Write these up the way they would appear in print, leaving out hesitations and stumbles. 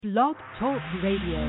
Blog Talk Radio.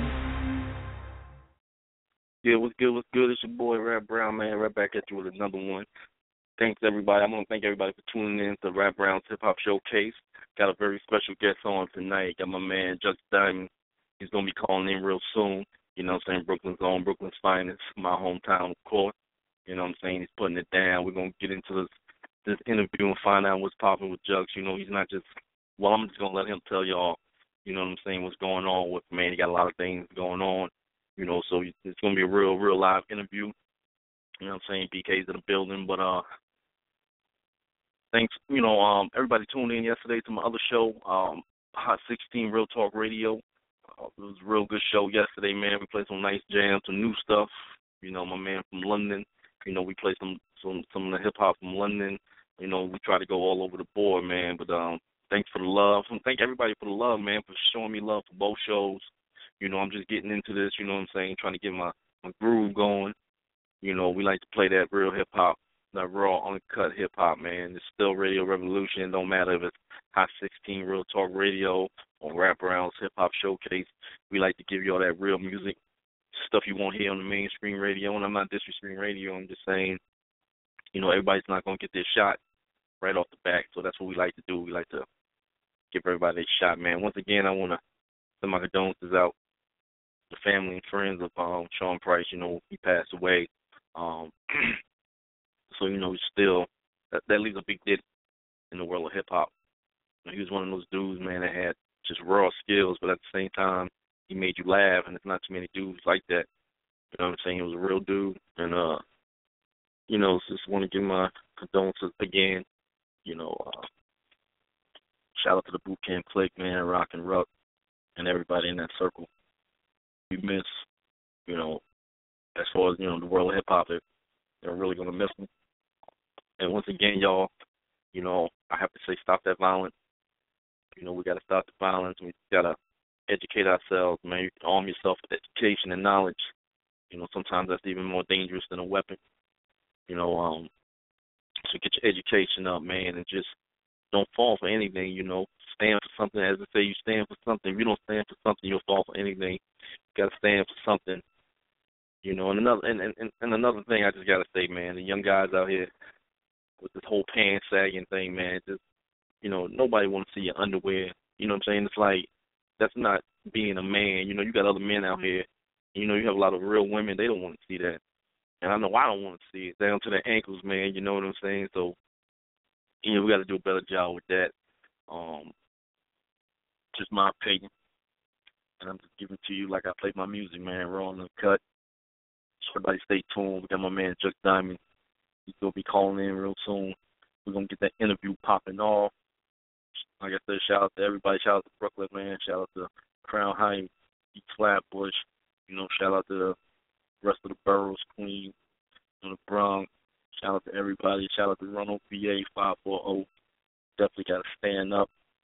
Yeah, what's good? What's good? It's your boy Rap Brown, man. Right back at you with another one. Thanks everybody. I want to thank everybody for tuning in to Rap Brown's Hip Hop Showcase. Got a very special guest on tonight. Got my man Jux Diamond. He's gonna be calling in real soon. You know what I'm saying? Brooklyn's own, Brooklyn's finest, my hometown, of course. You know what I'm saying? He's putting it down. We're gonna get into this interview and find out what's popping with Jux. You know, he's not just. Well, I'm just gonna let him tell y'all. You know what I'm saying? What's going on with man? He got a lot of things going on. You know, so it's gonna be a real live interview. You know what I'm saying? BK's in the building, but thanks. You know, everybody tuned in yesterday to my other show, Hot 16 Real Talk Radio. It was a real good show yesterday, man. We played some nice jams, some new stuff. You know, my man from London. You know, we played some of the hip hop from London. You know, we try to go all over the board, man. But thanks for the love. Thank everybody for the love, man, for showing me love for both shows. You know, I'm just getting into this, you know what I'm saying, trying to get my groove going. You know, we like to play that real hip-hop, that raw, uncut hip-hop, man. It's still Radio Revolution. Don't matter if it's Hot 16 Real Talk Radio or Rap Brown's Hip Hop Showcase. We like to give you all that real music, stuff you won't hear on the mainstream radio. And I'm not disrespecting radio. I'm just saying, you know, everybody's not going to get their shot right off the bat. So that's what we like to do. We like to give everybody a shot, man. Once again, I want to send my condolences out the family and friends of Sean Price. You know, he passed away. So, you know, still, that leaves a big dent in the world of hip-hop. He was one of those dudes, man, that had just raw skills, but at the same time, he made you laugh, and there's not too many dudes like that. You know what I'm saying? He was a real dude, and, you know, just want to give my condolences again. You know, shout out to the Boot Camp Clique, man, Rock and Ruck, and everybody in that circle. We miss, you know, as far as, you know, the world of hip-hop, they're really going to miss them. And once again, y'all, you know, I have to say stop that violence. You know, we got to stop the violence. We got to educate ourselves, man. You can arm yourself with education and knowledge. You know, sometimes that's even more dangerous than a weapon. You know, so get your education up, man, and just don't fall for anything, you know. Stand for something. As I say, you stand for something. If you don't stand for something, you'll fall for anything. You got to stand for something. You know, and another thing I just got to say, man, the young guys out here with this whole pants sagging thing, man, just, you know, nobody wants to see your underwear. You know what I'm saying? It's like, that's not being a man. You know, you got other men out here. You know, you have a lot of real women. They don't want to see that. And I know I don't want to see it down to their ankles, man. You know what I'm saying? So, you know, we got to do a better job with that. Just my opinion. And I'm just giving it to you like I play my music, man, raw and uncut. So everybody stay tuned. We got my man Jux Diamond. He's going to be calling in real soon. We're going to get that interview popping off. Like I said, shout out to everybody. Shout out to Brooklyn, man. Shout out to Crown Heights, East Flatbush. You know, shout out to the rest of the boroughs, Queens, you know, the Bronx. Shout out to everybody. Shout out to Roanoke, VA 540. Definitely got to stand up.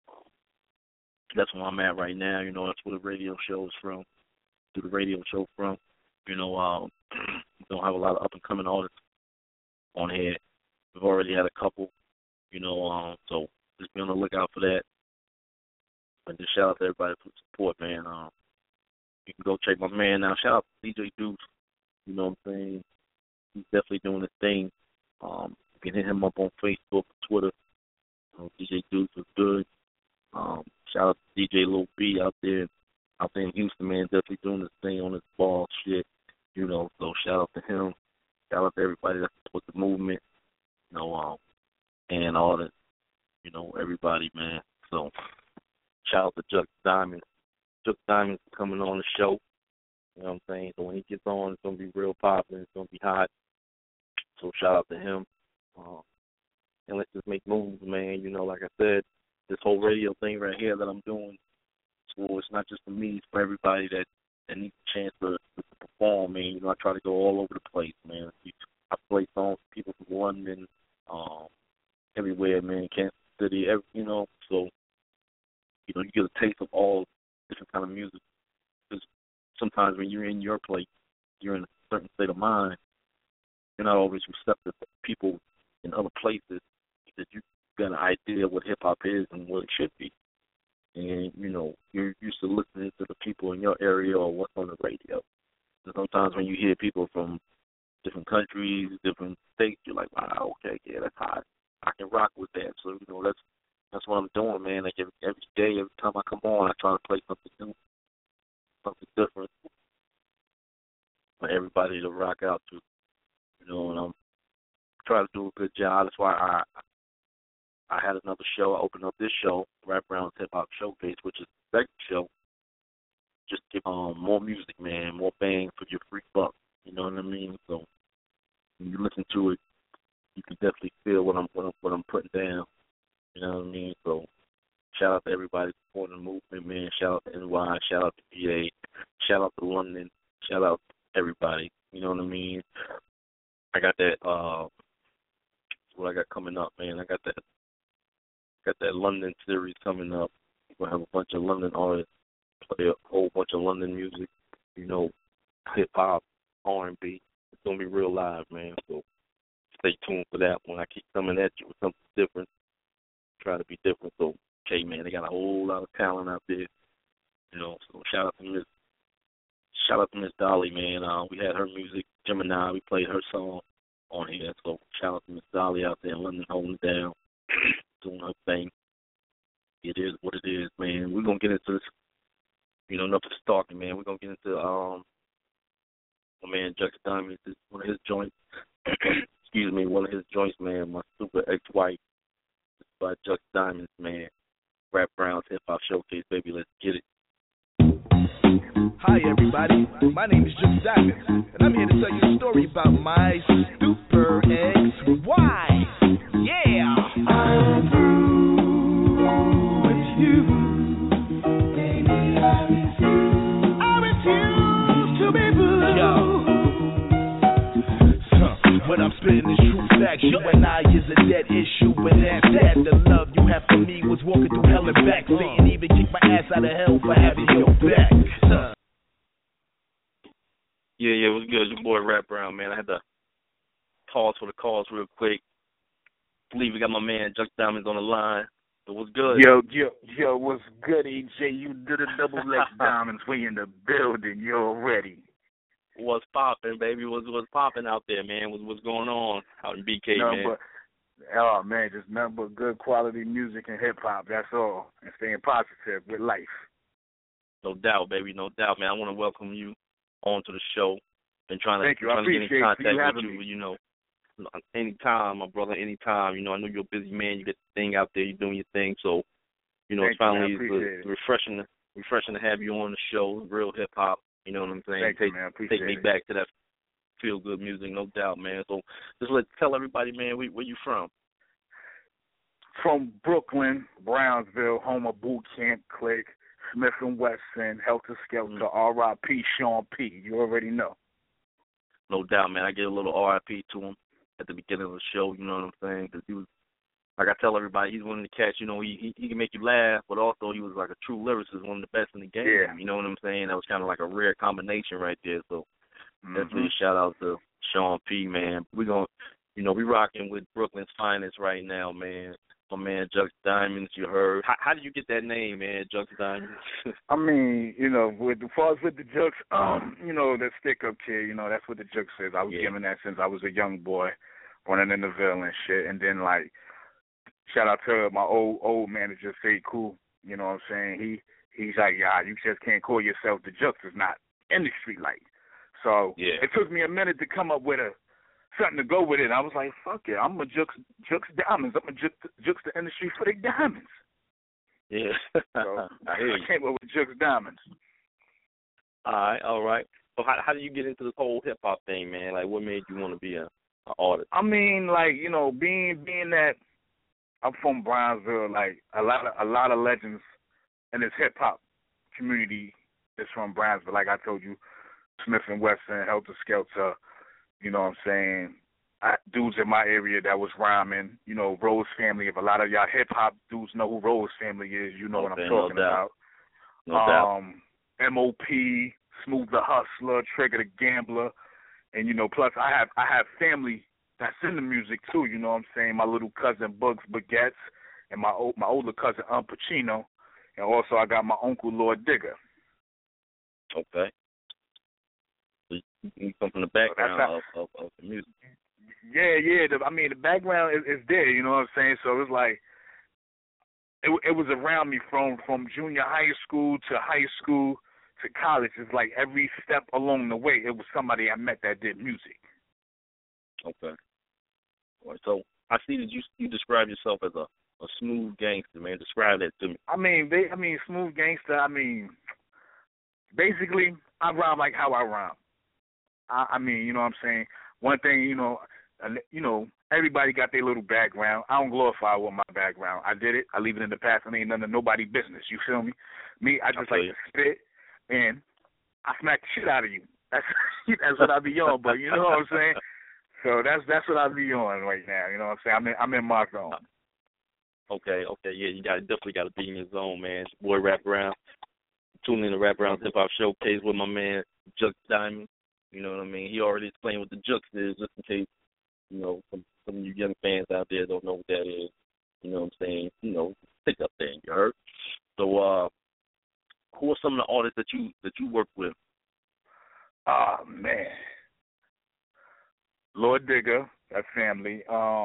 That's where I'm at right now. You know, that's where the radio show is from. Do the radio show from. You know, we don't have a lot of up-and-coming artists on here. We've already had a couple, you know, so just be on the lookout for that. And just shout out to everybody for the support, man. You can go check my man out. Shout out to DJ Deuce. You know what I'm saying? He's definitely doing his thing. You can hit him up on Facebook, Twitter. DJ Deuce is good. Shout out to DJ Lil B out there in Houston, man, definitely doing his thing on his ball shit. You know, so shout out to him. Shout out to everybody that supports the movement. You know, and all that. You know, everybody, man. So shout out to Jux Diamond. Jux Diamond's coming on the show. You know what I'm saying? So when he gets on, it's going to be real popular. It's going to be hot. So shout out to him. And let's just make moves, man. You know, like I said, this whole radio thing right here that I'm doing, so it's not just for me. It's for everybody that needs a chance to perform, man. You know, I try to go all over the place, man. I play songs for people from London, everywhere, man. Kansas City, you know. So, you know, you get a taste of all different kind of music. Because sometimes when you're in your place, you're in a certain state of mind. You're not always receptive to people in other places that you got an idea of what hip hop is and what it should be. and you're used to listening to the people in your area or what's on the radio. And sometimes when you hear people from different countries, different states, you're like, wow, okay, yeah, that's hot. I can rock with that. So that's what I'm doing, man. Like every day, every time I come on, I try to play something new, something different for everybody to rock out to. And I'm trying to do a good job. That's why I had another show. I opened up this show, Rap Brown's Hip Hop Showcase, which is the second show. Just give more music, man, more bang for your free buck. You know what I mean? So when you listen to it, you can definitely feel what I'm putting down. You know what I mean? So shout out to everybody supporting the movement, man. Shout out to NY, shout out to PA, shout out to London, shout out to everybody. You know what I mean? I got that what I got coming up, man. I got that London series coming up. We're gonna have a bunch of London artists play a whole bunch of London music, hip hop, R&B. It's gonna be real live, man. So stay tuned for that one. I keep coming at you with something different. Try to be different. So okay, man, they got a whole lot of talent out there. So shout out to Miss Dolly, man. We had her music, Gemini. We played her song on here. So shout out to Miss Dolly out there in London holding it down, doing her thing. It is what it is, man. We're gonna get into this. Enough of this talking, man. We're gonna get into my man Jux Diamond. This is one of his joints. Excuse me, one of his joints, man. My super ex-wife. This is by Jux Diamonds, man. Rap Brown's Hip Hop Showcase, baby. Let's get it. Hi everybody, my name is Jux Diamond, and I'm here to tell you a story about my super ex-wife. Yeah! I'm through with you, baby, I refuse to be blue. Yo. What I'm spitting is true facts. You and I is a dead issue, but that's that. The love you have for me was walking through hell and back. Satan even kicked my ass out of hell for having your back. Yeah, it was good. Your boy Rap Brown, man. I had to pause for the calls real quick. I believe we got my man Jux Diamonds on the line. So what's good? Yo, what's good, EJ? You did a double X Diamonds. We in the building. You already. What's popping, baby? What's popping out there, man? What's going on out in BK, man? Just nothing but good quality music and hip hop. That's all. And staying positive with life. No doubt, baby. No doubt, man. I want to welcome you onto the show. Been trying to get in contact with you, anytime, my brother, anytime. I know you're a busy man. You get the thing out there. You're doing your thing. So, it's finally refreshing to have you on the show. Real hip hop. You know what I'm saying? Take me back to that feel good music, no doubt, man. So just tell everybody, man, where you from? From Brooklyn, Brownsville, home of Boot Camp Click, Smith & Wesson, Helter Skelter, R.I.P. Sean P. You already know. No doubt, man. I get a little R.I.P. to him at the beginning of the show, you know what I'm saying? Because he was, like I tell everybody, he's one of the cats, he can make you laugh, but also he was like a true lyricist, one of the best in the game. Yeah. You know what I'm saying? That was kind of like a rare combination right there. So definitely a shout out to Sean P, man. We're going to, we rocking with Brooklyn's finest right now, man. My man Jux Diamonds, you heard. How did you get that name, man, Jux Diamonds? I mean, as far as with the Jux, the stick-up kid, that's what the Jux is. I was given that since I was a young boy, running in the Ville and shit. And then, shout out to my old manager, Say Cool. You know what I'm saying? He's like, you just can't call yourself the Jux. It's not industry like. So it took me a minute to come up with something to go with it. I was like, fuck it, I'm a Jux Diamonds. I'm a Jux the industry for the diamonds. Yeah. So I came up with Jux Diamonds. All right. So how did you get into this whole hip hop thing, man? Like, what made you want to be an artist? I mean, being that I'm from Brownsville, a lot of legends in this hip hop community is from Brownsville. Like I told you, Smith & Wesson, Helter Skelter, you know what I'm saying? Dudes in my area that was rhyming, Rose Family. If a lot of y'all hip hop dudes know who Rose Family is, you know what I'm talking about. No doubt. M.O.P., Smooth the Hustler, Trigger the Gambler, and plus I have family that's in the music too. You know what I'm saying? My little cousin Bugs Baguettes and my older cousin Pacino, And also I got my uncle, Lord Digger. Okay. So you come from the background of the music. Yeah. The background is there, you know what I'm saying? So it's like, it was around me from junior high school to high school to college. It's like every step along the way, it was somebody I met that did music. Okay. All right, so I see that you describe yourself as a smooth gangster, man. Describe that to me. I mean, smooth gangster. I mean, basically, I rhyme like how I rhyme. I mean, you know what I'm saying? One thing, you know, everybody got their little background. I don't glorify with my background. I did it. I leave it in the past. It ain't none of nobody's business. You feel me? Me, I just like to spit, and I smack the shit out of you. That's what I be on. But you know what I'm saying? So that's what I be on right now. You know what I'm saying? I'm in my zone. Okay, yeah, you definitely got to be in your zone, man. It's your boy Rap Brown. Tune in to Rap Brown's Hip Hop Showcase with my man Jux Diamond. You know what I mean? He already explained what the Jux is, just in case, you know, some of you young fans out there don't know what that is. You know what I'm saying? You know, pick up there, you heard? So, who are some of the artists that you work with? Oh man, Lord Digger, that's family.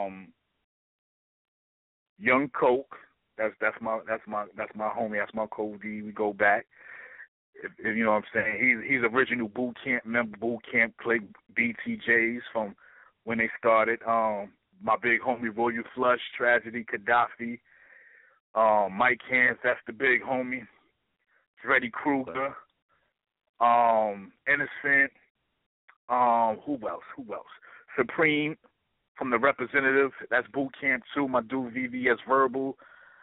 Young Coke, that's my homie, that's my Cody. We go back. If you know what I'm saying, he's original boot camp member, boot camp clique BTJs from when they started. My big homie Royal Flush, Tragedy, Gaddafi, Mike Hands, that's the big homie. Freddy Krueger, Innocent. Who else? Supreme from the Representative. That's boot camp too. My dude VVS Verbal.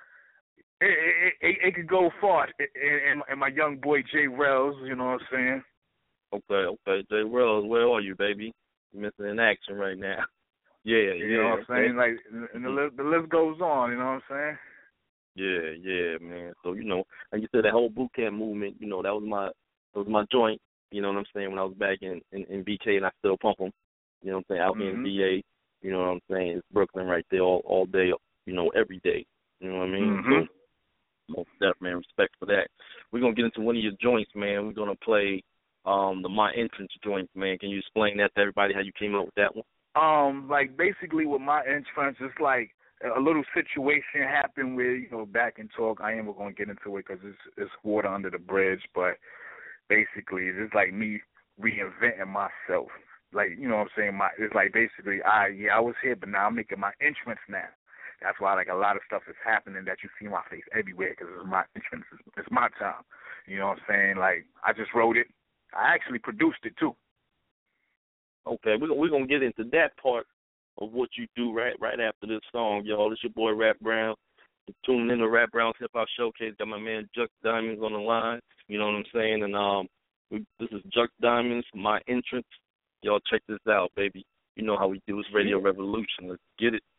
It could go far. And my young boy Jay Wells, you know what I'm saying? Okay. Jay Wells, where are you, baby? You're missing in action right now. Yeah. You know what I'm saying? Like, and the list goes on, you know what I'm saying? Yeah, man. So, you know, like you said, that whole boot camp movement, you know, that was my joint, you know what I'm saying, when I was back in BK, and I still pump them, you know what I'm saying, out here in VA, you know what I'm saying, it's Brooklyn right there all day, you know, every day, you know what I mean? So, most definitely, man, respect for that. We're going to get into one of your joints, man. We're going to play the My Entrance joint, man. Can you explain that to everybody, how you came up with that one? Like, basically with My Entrance, it's like a little situation happened where, you know, back in talk, I ain't going to get into it because it's water under the bridge, but basically it's like me reinventing myself. Like, you know what I'm saying? It's like basically, I was here, but now I'm making my entrance now. That's why, like, a lot of stuff is happening that you see my face everywhere because it's my entrance. It's my time. You know what I'm saying? Like, I just wrote it. I actually produced it, too. Okay, we're going to get into that part of what you do right after this song, y'all. It's your boy, Rap Brown. You're tuning in to Rap Brown's Hip Hop Showcase. Got my man, Jux Diamonds, on the line. You know what I'm saying? And this is Jux Diamonds, My Entrance. Y'all check this out, baby. You know how we do. It's Radio Revolution. Let's get it.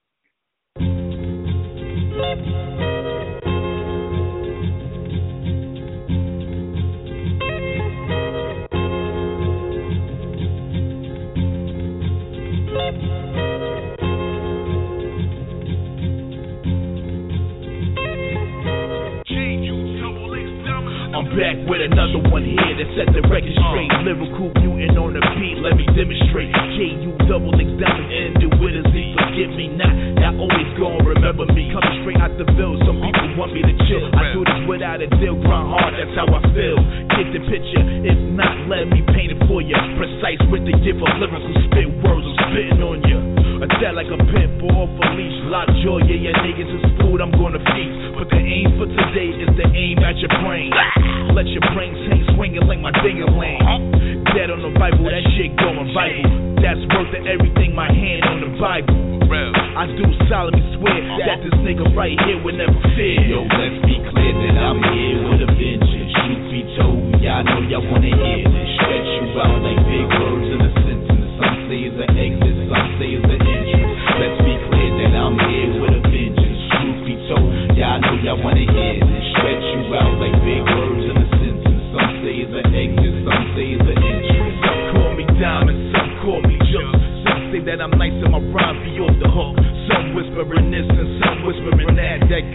I'm back with another one here that set the record straight. Lyrical mutant on the beat, let me demonstrate. J-U-double-X diamond ended with a Z. Forgive me not, I always gon' remember me. Coming straight out the bill, some people want me to chill. I do this without a deal, grind hard, that's how I feel. Get the picture, if not, let me paint it for you. Precise with the gift of lyrical spit words, I'm spitting on you. Attack like a pit bull off a leash. Lockjaw, yeah, niggas is food, I'm gonna feast. But the aim for today is to aim at your brain. Let your brain hang swinging like my ding-a-ling. Dead on the Bible, that shit going vital. That's worth of everything, my hand on the Bible. I do solemnly swear that this nigga right here would never fear. Yo, let's be clear that I'm here with a vengeance. Truth be told, y'all know y'all wanna hear this. Stretch you out like big words in a sentence. Some say it's an exit, some say it's an entrance. Let's be clear that I'm here with a vengeance. Truth be told, y'all know y'all wanna hear this. Stretch you out like big words in a sentence. Some say it's an exit, some say it's an entrance. Some call me Diamond, some call me Jux. Some say that I'm nice and my rhyme be off the hook. Some whispering this and some whispering that. That got to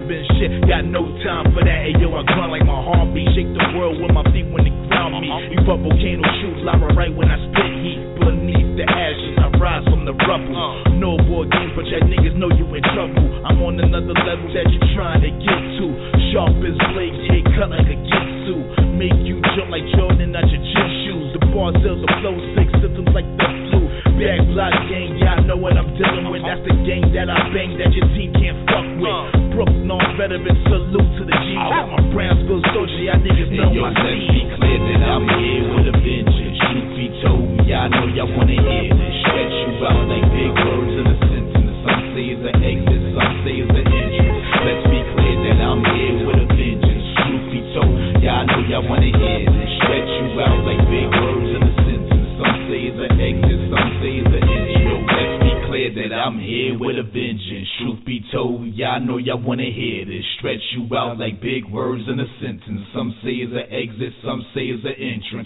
relevant shit. Got no time for that. Hey, yo, I grind like my heartbeat. Shake the world with my feet when they ground me. You fuck volcano shoes, lava right when I spit heat. Beneath the ashes, I rise from the rubble. No board games, but y'all niggas know you in trouble. I'm on another level that you trying to get to. Sharp as blades, hit cut like a Gitsu. Make you jump like Jordan out your gym shoes. The bar sells the flow, sick symptoms like the flu. Back block gang, y'all know what I'm dealing with. That's the gang that I bang that your team can't fuck with. Brooklyn on veteran, salute to the G. I'm a Brownsville soldier, y'all niggas know my let's be clear that I'm here with a vengeance. Truth be told, y'all know y'all wanna hear this. Stretch you out like big words in a sentence. Some say it's an exit, some say it's an entrance. Let's be clear that I'm here with a vengeance. Truth be told, y'all know y'all wanna hear this. Stretch you out like big words in a sentence. Some say it's an exit, some say it's an entrance. Let's be clear that I'm here with a vengeance. Truth be told, y'all know y'all wanna hear this. Stretch you out like big words in a sentence. Some say it's an exit, some say it's an entrance.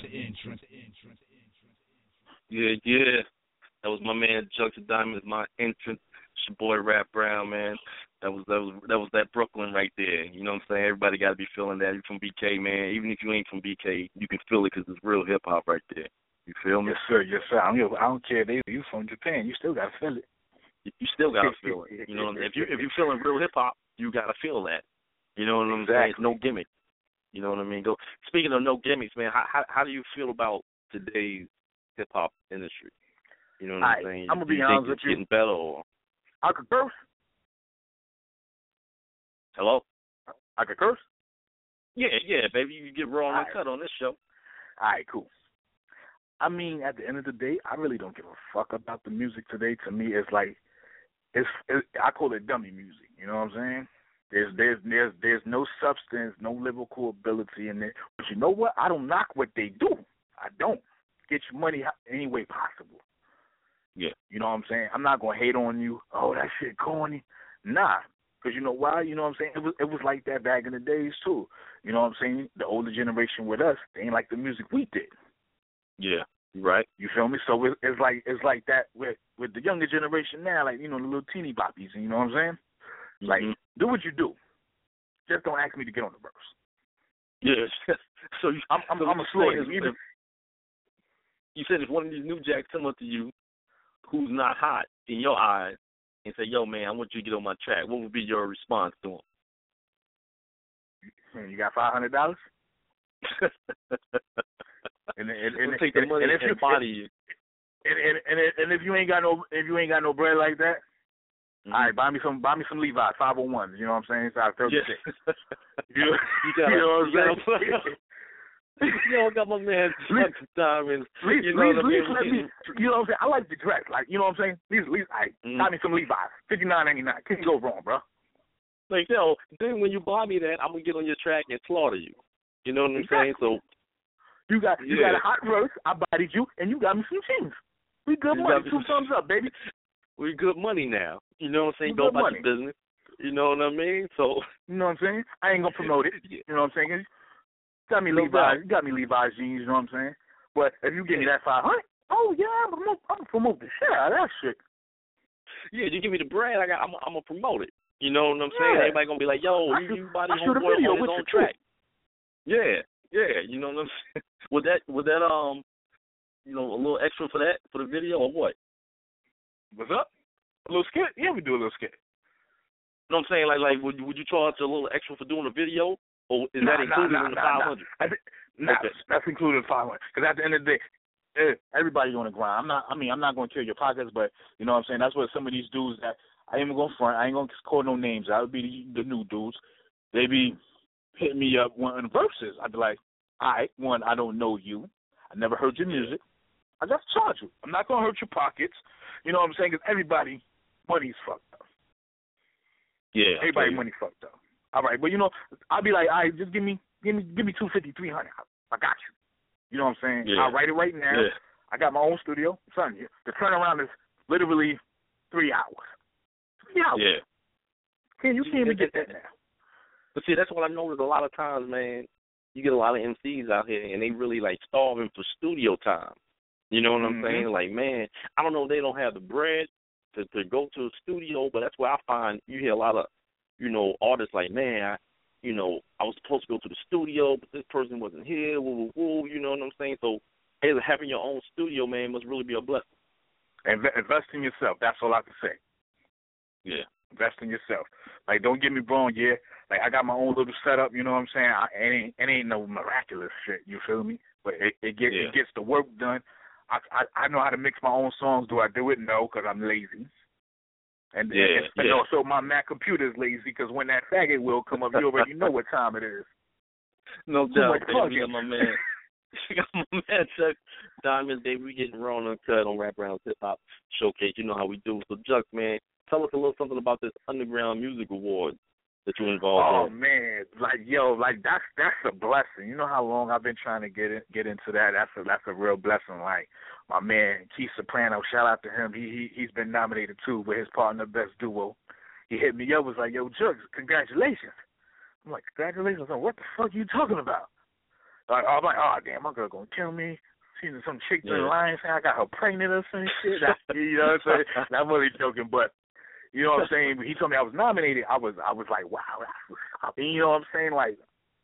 Yeah, yeah. That was my man Junction Diamond, my entrance. It's your boy Rap Brown, man. That was that Brooklyn right there. You know what I'm saying? Everybody got to be feeling that. You're from BK, man. Even if you ain't from BK, you can feel it because it's real hip hop right there. You feel me? Yes, sir. Yes, sir. I don't care. You from Japan. You still got to feel it. You still got to feel it. You know what I'm saying? If you're feeling real hip hop, you got to feel that. You know what I'm saying? It's no gimmick. You know what I mean? Speaking of no gimmicks, man, how do you feel about today's hip hop industry? You know what I'm saying? I'm gonna be honest with you. Getting better or I could curse. Hello? I could curse? Yeah, baby. You get raw and cut on this show. All right, cool. I mean, at the end of the day, I really don't give a fuck about the music today. To me, it's like, I call it dummy music. You know what I'm saying? There's no substance, no lyrical ability in it. But you know what? I don't knock what they do. I don't. Get your money any way possible. Yeah. You know what I'm saying? I'm not going to hate on you. Oh, that shit corny. Nah. Because you know why? You know what I'm saying? It was like that back in the days, too. You know what I'm saying? The older generation with us, they ain't like the music we did. Yeah. Right. You feel me? So it's like that with the younger generation now, like, you know, the little teeny boppies. You know what I'm saying? Like, do what you do. Just don't ask me to get on the verse. Yeah. So I'm a slow. You said if one of these new jacks come up to you who's not hot in your eyes and say, yo, man, I want you to get on my track, what would be your response to him? You got $500? and take the money and body you. And if you ain't got no bread like that, all right, buy me some Levi's 501s. You know what I'm saying? Size 36. Yes. you know what I'm saying? Yo, got my man Diamond. You know what I'm saying? I like the dress. Like, you know what I'm saying? Buy me some Levi's. $59.99. Can't go wrong, bro. Like, yo, then when you buy me that, I'm gonna get on your track and slaughter you. You know what I'm saying? So you got a hot verse. I bodied you, and you got me some jeans. We good money. 2 thumbs up, baby. We good money now. You know what I'm saying? Go about your business. You know what I mean? So you know what I'm saying? I ain't gonna promote it. You know what I'm saying? You got me Levi's jeans. You know what I'm saying? But if you give me that $500, oh yeah, I'm gonna promote the shit out of that shit. Yeah, you give me the brand, I'm gonna promote it. You know what I'm saying? Everybody gonna be like, yo, you body homeboy on his own track. Yeah, you know what I'm saying? Would that you know, a little extra for the video or what? What's up? A little skit? Yeah, we do a little skit. You know what I'm saying? Like would you charge a little extra for doing a video, or is that included in the 500? That's included in 500. Because at the end of the day, everybody's on the grind. I'm not going to kill your pockets, but you know what I'm saying? That's what some of these dudes that I ain't going to front. I ain't going to call no names. I would be the new dudes. They be hitting me up on verses. I'd be like, all right, one, I don't know you. I never heard your music. I got to charge you. I'm not going to hurt your pockets. You know what I'm saying? Because everybody, money's fucked up. Yeah. Everybody money fucked up. All right, but you know, I'll be like, all right, just give me $250, $300. I got you. You know what I'm saying? Yeah. I'll write it right now. Yeah. I got my own studio. Son, the turnaround is literally 3 hours. 3 hours. Yeah. You can't even get that now. But see, that's what I noticed a lot of times, man. You get a lot of MCs out here, and they really, like, starving for studio time. You know what I'm saying? Like, man, I don't know if they don't have the bread to go to a studio, but that's where I find you hear a lot of artists like, man, I was supposed to go to the studio, but this person wasn't here, woo, woo, woo, you know what I'm saying? So, hey, having your own studio, man, must really be a blessing. Invest in yourself. That's all I can say. Yeah. Invest in yourself. Like, don't get me wrong, yeah. Like, I got my own little setup, you know what I'm saying? It ain't no miraculous shit, you feel me? But it gets the work done. I know how to mix my own songs. Do I do it? No, because I'm lazy. And also my Mac computer is lazy because when that faggot will come up, you already know what time it is. No doubt, baby. You got my man Chuck Diamond, baby. We getting raw and uncut on Rap Rounds Hip Hop Showcase. You know how we do. So, Chuck, man, tell us a little something about this Underground Music Award that you're involved in. Oh, man. That's a blessing. You know how long I've been trying to get into that? That's a real blessing. Like, my man, Keith Soprano, shout out to him. He's been nominated, too, with his partner, Best Duo. He hit me up, was like, yo, Chuck, congratulations. I'm like, congratulations on what the fuck are you talking about? I'm like, oh, damn, my girl going to kill me. Seeing some chick in the line saying I got her pregnant or some shit. You know what I'm saying? I'm really joking, but you know what I'm saying? When he told me I was nominated, I was like, wow. You know what I'm saying? Like,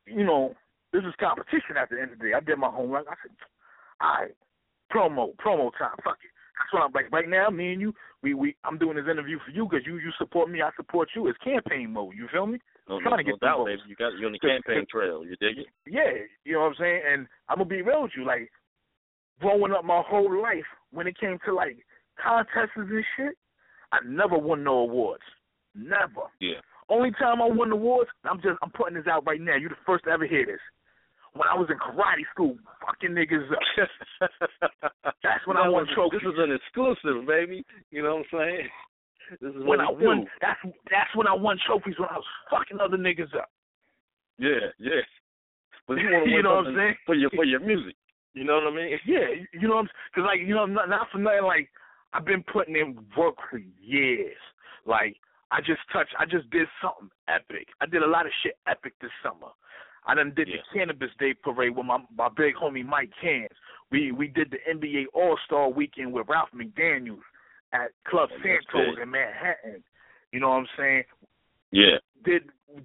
this is competition at the end of the day. I did my homework. I said, all right, promo time. Fuck it. That's what I'm like. Right now, me and you, I'm doing this interview for you because you support me, I support you. It's campaign mode. You feel me? No doubt, baby. You're on the campaign trail. You dig it? Yeah, you know what I'm saying? And I'm going to be real with you. Like, growing up my whole life, when it came to, like, contests and shit, I never won no awards. Never. Yeah. Only time I won awards, I'm putting this out right now. You're the first to ever hear this. When I was in karate school, fucking niggas up. That's when I won trophies. This is an exclusive, baby. You know what I'm saying? This is when I won. That's when I won trophies, when I was fucking other niggas up. Yeah. But you want to win what I'm saying? for your music. You know what I mean? Yeah. You know what I'm saying? Because, like, not for nothing, like, I've been putting in work for years. Like, I just did something epic. I did a lot of shit epic this summer. I done did the Cannabis Day Parade with my big homie Mike Cans. We did the NBA All-Star Weekend with Ralph McDaniels at Club Santos in Manhattan. You know what I'm saying? Yeah. Did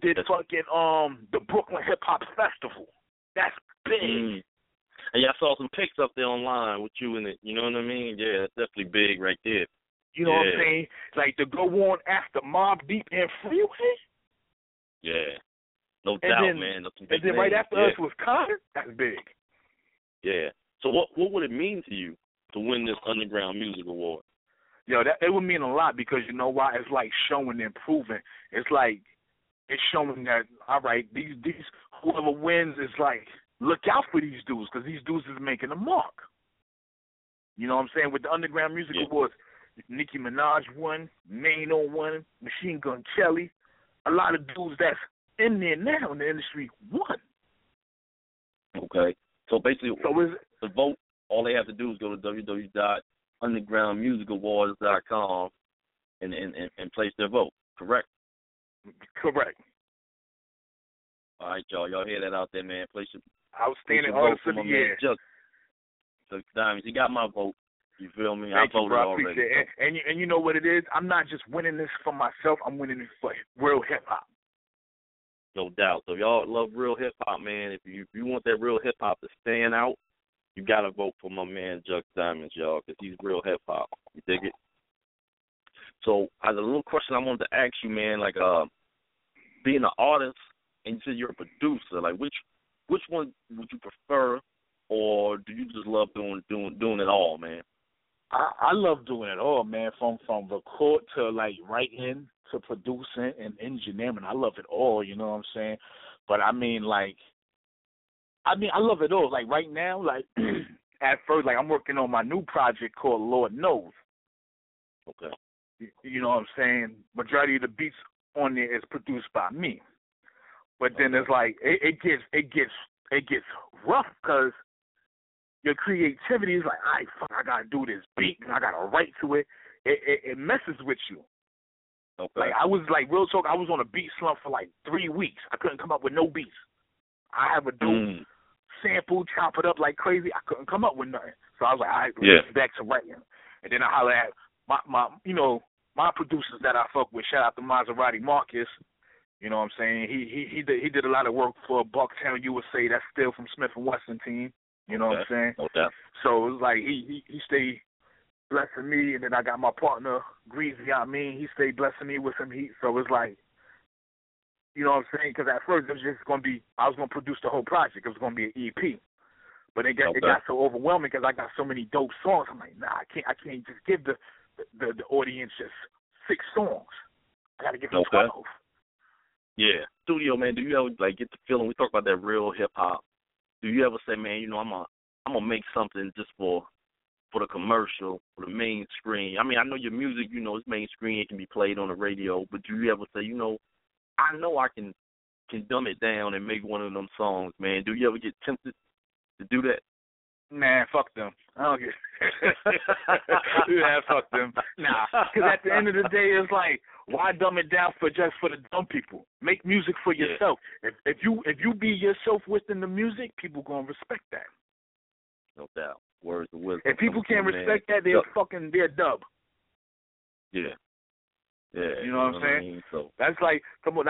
fucking the Brooklyn Hip Hop Festival. That's big. And I saw some pics up there online with you in it. You know what I mean? Yeah, that's definitely big right there. You know what I'm saying? Like, to go on after Mobb Deep and Freeway? Yeah. No doubt, man. And then right after us was Connor? That's big. Yeah. So what would it mean to you to win this Underground Music Award? Yo, it would mean a lot because you know why? It's like showing and proving. It's like, it's showing that, all right, these whoever wins is like, look out for these dudes because these dudes is making a mark. You know what I'm saying? With the Underground Music Awards, Nicki Minaj won, Mano won, Machine Gun Kelly. A lot of dudes that's in there now in the industry won. Okay. So basically, to vote, all they have to do is go to www.undergroundmusicawards.com and place their vote, correct? Correct. All right, y'all. Y'all hear that out there, man. Place your outstanding artist of the year. Chuck Diamonds. He got my vote. You feel me? Thank I voted you, bro. I already. Appreciate it. And you know what it is? I'm not just winning this for myself. I'm winning it for real hip-hop. No doubt. So if y'all love real hip-hop, man, if you want that real hip-hop to stand out, you got to vote for my man, Chuck Diamonds, y'all, because he's real hip-hop. You dig it? So I had a little question I wanted to ask you, man, like being an artist, and you said you're a producer, like which one would you prefer, or do you just love doing it all, man? I love doing it all, man, from record to, like, writing to producing and engineering. I love it all, you know what I'm saying? But, I love it all. Like, right now, like, at first, like, I'm working on my new project called Lord Knows. Okay. You know what I'm saying? Majority of the beats on there is produced by me. But then it's like, it gets rough because your creativity is like, all right, fuck, I got to do this beat, and I got to write to it. It messes with you. Okay. Like, I was, like, real talk, I was on a beat slump for, like, 3 weeks. I couldn't come up with no beats. I have a dude sample, chop it up like crazy. I couldn't come up with nothing. So I was like, all right, let's get back to writing. And then I hollered at my producers that I fuck with. Shout out to Maserati Marcus. You know what I'm saying? He did a lot of work for Bucktown USA. That's still from Smith and Wesson team. You know what I'm saying? No doubt. So it was like he stayed blessing me, and then I got my partner Greasy. He stayed blessing me with some heat. So it was like, you know what I'm saying? Because at first it was just going to be, I was going to produce the whole project. It was going to be an EP. But it got so overwhelming because I got so many dope songs. I'm like, nah, I can't just give the audience just 6 songs. I got to give them 12. Yeah. Studio, man, do you ever like get the feeling, we talk about that real hip hop, do you ever say, man, you know, I'm gonna make something just for the commercial, for the main screen? I mean, I know your music, you know, it's mainstream, it can be played on the radio, but do you ever say, you know I can dumb it down and make one of them songs, man? Do you ever get tempted to do that? Man, fuck them. I don't get yeah, fuck them. Nah, because at the end of the day, it's like, why dumb it down for the dumb people? Make music for yourself. If you be yourself within the music, people gonna respect that. No doubt. Words of wisdom. If people can't respect that, they're dub. Yeah. Yeah. You know what I'm saying? I mean? So that's like telling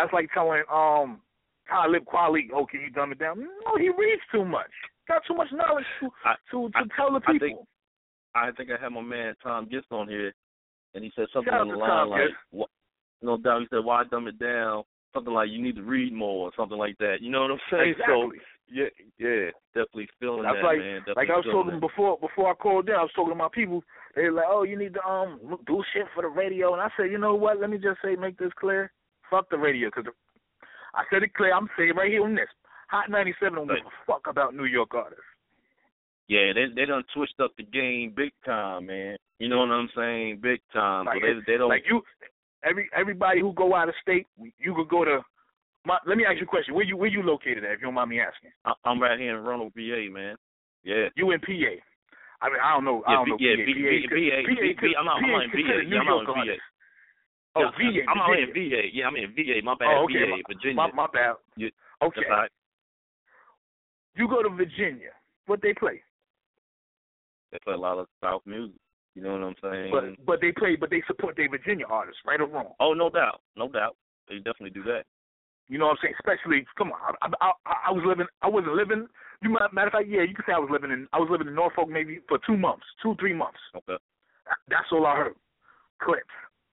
Talib Kweli, oh, can you dumb it down? No, he reads too much. Got too much knowledge to tell the people. I think I had my man Tom Gist on here, and he said something on the line like, no doubt, he said, why dumb it down? Something like, you need to read more or something like that. You know what I'm saying? Exactly. So, yeah, definitely feeling that's that, like, man. Like I was talking before I called in, I was talking to my people. They were like, oh, you need to do shit for the radio. And I said, you know what? Let me just make this clear. Fuck the radio, because I said it clear. I'm saying right here on this. Hot 97 don't give a fuck about New York artists. Yeah, they done switched up the game big time, man. You know what I'm saying? Big time. Like, so they don't. Like everybody who go out of state, you could go to. Let me ask you a question. Where you located at, if you don't mind me asking? I'm right here in Roanoke, VA, man. Yeah. You in PA? I mean, I don't know. Yeah, I don't know. Yeah, PA. I'm out in VA. New York artist. Oh, VA. I'm out in VA. Yeah, I'm in VA. My bad. Okay. VA, Virginia. My bad. Yeah. Okay. That's right. You go to Virginia. What they play? They play a lot of South music. You know what I'm saying? But they support their Virginia artists, right or wrong? Oh, no doubt. They definitely do that. You know what I'm saying? Especially, come on, I wasn't living. Matter of fact, yeah, you could say I was living in Norfolk maybe for 2 months, 2-3 months. Okay. That's all I heard. Clips.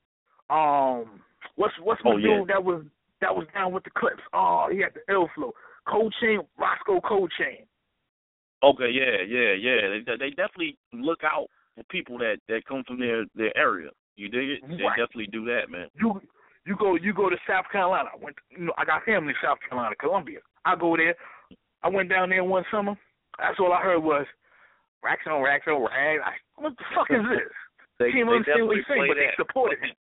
What's my dude that was down with the Clips? Oh, he had the ill flow. Cold Chain, Roscoe Cold Chain. Okay, yeah. They definitely look out for people that come from their area. You dig it? They definitely do that, man. You go to South Carolina. I got family in South Carolina, Columbia. I go there. I went down there one summer. That's all I heard was racks on rags. What the fuck is this? They can't understand what he's saying, but they supported him.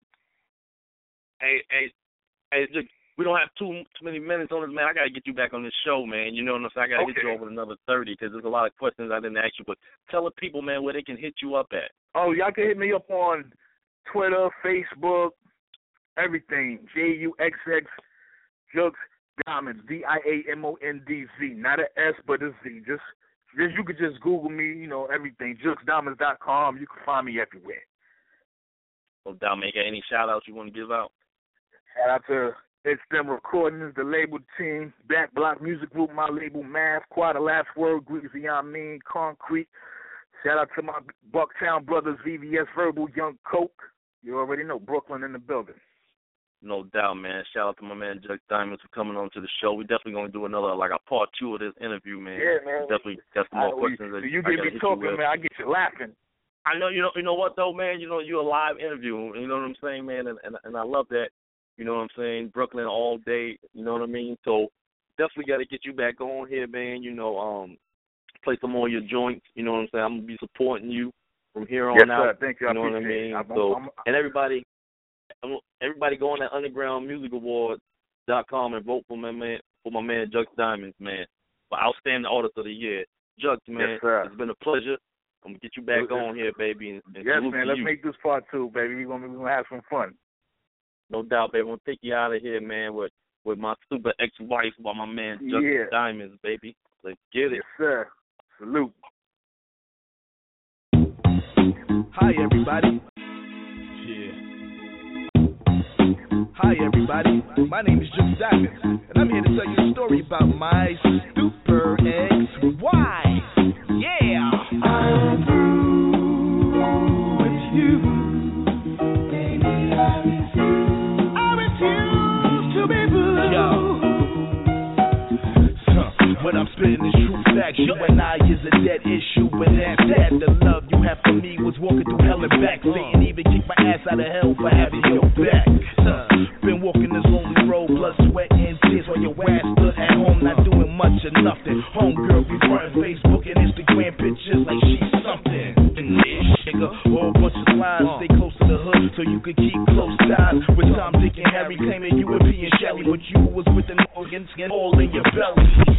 Hey, look, we don't have too many minutes on this, man. I got to get you back on this show, man. You know what I'm saying? I got to get you over another 30 because there's a lot of questions I didn't ask you. But tell the people, man, where they can hit you up at. Oh, y'all can hit me up on Twitter, Facebook, everything. JUXX, Jux Diamonds, DIAMONDZ. Not an S, but a Z. Just you could just Google me, you know, everything. JuxDiamonds.com. You can find me everywhere. Well, Dominic, any shout-outs you want to give out? Shout out to It's Them Recordings, the label team, Black Block Music Group, my label, Math, Quad, the Last Word, Greasy, Concrete. Shout out to my Bucktown brothers, VVS Verbal, Young Coke. You already know, Brooklyn in the building. No doubt, man. Shout out to my man, Jux Diamonds, for coming on to the show. We're definitely going to do another, like a part 2 of this interview, man. Yeah, man. Definitely got some more questions. You get me talking, man, I get you laughing. I know, you know what, though, man? You know, you're a live interview. You know what I'm saying, man? And I love that. You know what I'm saying? Brooklyn all day. You know what I mean? So definitely got to get you back on here, man. You know, play some more of your joints. You know what I'm saying? I'm going to be supporting you from here on out. Yes, sir. Thank you. You know what I mean? And everybody go on that undergroundmusicawards.com and vote for my man Jux Diamonds, man. For outstanding artist of the year. Jux, man, yes, sir. It's been a pleasure. I'm going to get you back on here, baby. And yes, man. Let's make this part 2, baby. We're gonna have some fun. No doubt, baby. I'm going to take you out of here, man, with my super ex-wife, while my man Jux Diamonds, baby. Let's get it. Yes, sir. Salute. Hi, everybody. Hi everybody, my name is Jim Diamond, and I'm here to tell you a story about my super ex-wife. Yeah! I'm through with you, baby, I refuse to be blue. Yo. What I'm spitting is true facts. You and I is a dead issue, but that's that. The love you have for me was walking through hell and back. Satan even kicked my ass out of hell for having your back. Been walking this lonely road, blood, sweat, and tears while your ass stood at home, not doing much or nothing. Homegirl be running Facebook and Instagram pictures like she's something. Nigga, whole bunch of lies. Stay close to the hood so you can keep close ties. With Tom, Dick, and Harry claiming you were being Shelly, but you was with the Morgans and all in your belly.